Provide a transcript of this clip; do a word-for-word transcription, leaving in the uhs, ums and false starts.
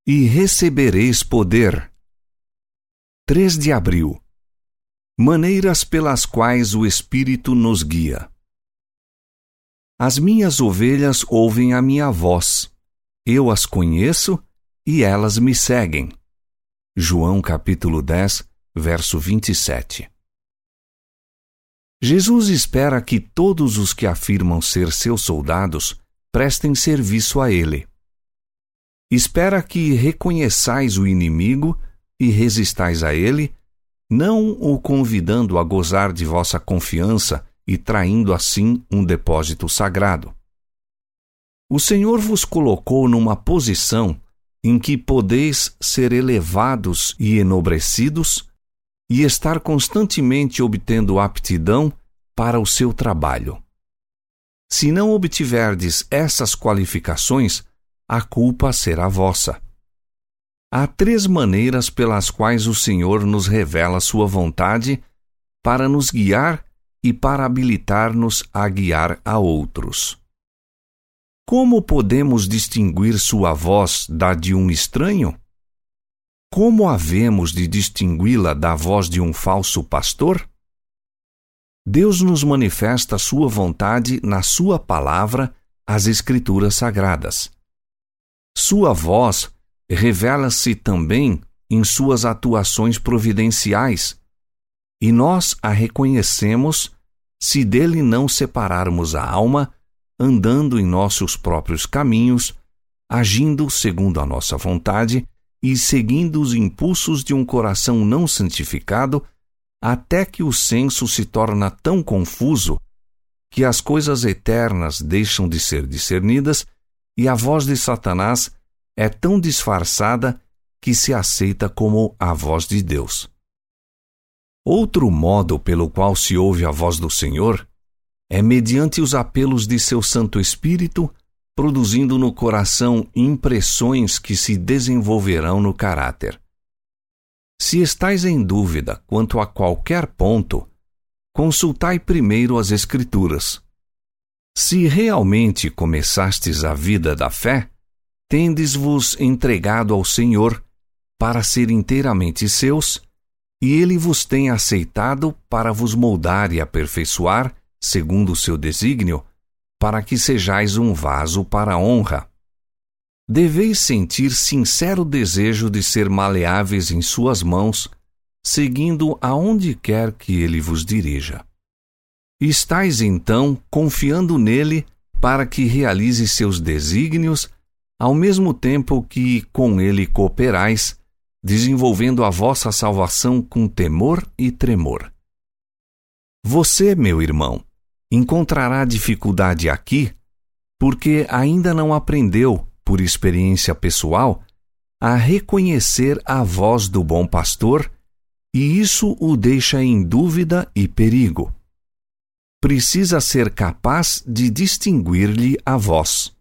e recebereis poder. três de abril. Maneiras pelas quais o Espírito nos guia. As minhas ovelhas ouvem a minha voz. Eu as conheço e elas me seguem. João capítulo dez, verso vinte e sete. Jesus espera que todos os que afirmam ser seus soldados prestem serviço a Ele. Espera que reconheçais o inimigo e resistais a ele, não o convidando a gozar de vossa confiança e traindo assim um depósito sagrado. O Senhor vos colocou numa posição em que podeis ser elevados e enobrecidos e estar constantemente obtendo aptidão para o seu trabalho. Se não obtiverdes essas qualificações, a culpa será vossa. Há três maneiras pelas quais o Senhor nos revela sua vontade para nos guiar e para habilitar-nos a guiar a outros. Como podemos distinguir sua voz da de um estranho? Como havemos de distingui-la da voz de um falso pastor? Deus nos manifesta sua vontade na sua palavra, as Escrituras Sagradas. Sua voz revela-se também em suas atuações providenciais, e nós a reconhecemos se dele não separarmos a alma, andando em nossos próprios caminhos, agindo segundo a nossa vontade e seguindo os impulsos de um coração não santificado, até que o senso se torna tão confuso que as coisas eternas deixam de ser discernidas e a voz de Satanás é tão disfarçada que se aceita como a voz de Deus. Outro modo pelo qual se ouve a voz do Senhor é mediante os apelos de seu Santo Espírito, produzindo no coração impressões que se desenvolverão no caráter. Se estais em dúvida quanto a qualquer ponto, consultai primeiro as Escrituras. Se realmente começastes a vida da fé, tendes-vos entregado ao Senhor para ser inteiramente seus, e Ele vos tem aceitado para vos moldar e aperfeiçoar, segundo o seu desígnio, para que sejais um vaso para a honra. Deveis sentir sincero desejo de ser maleáveis em suas mãos, seguindo aonde quer que Ele vos dirija. Estais, então, confiando nele para que realize seus desígnios, ao mesmo tempo que com ele cooperais, desenvolvendo a vossa salvação com temor e tremor. Você, meu irmão, encontrará dificuldade aqui porque ainda não aprendeu, por experiência pessoal, a reconhecer a voz do bom pastor, e isso o deixa em dúvida e perigo. Precisa ser capaz de distinguir-lhe a voz.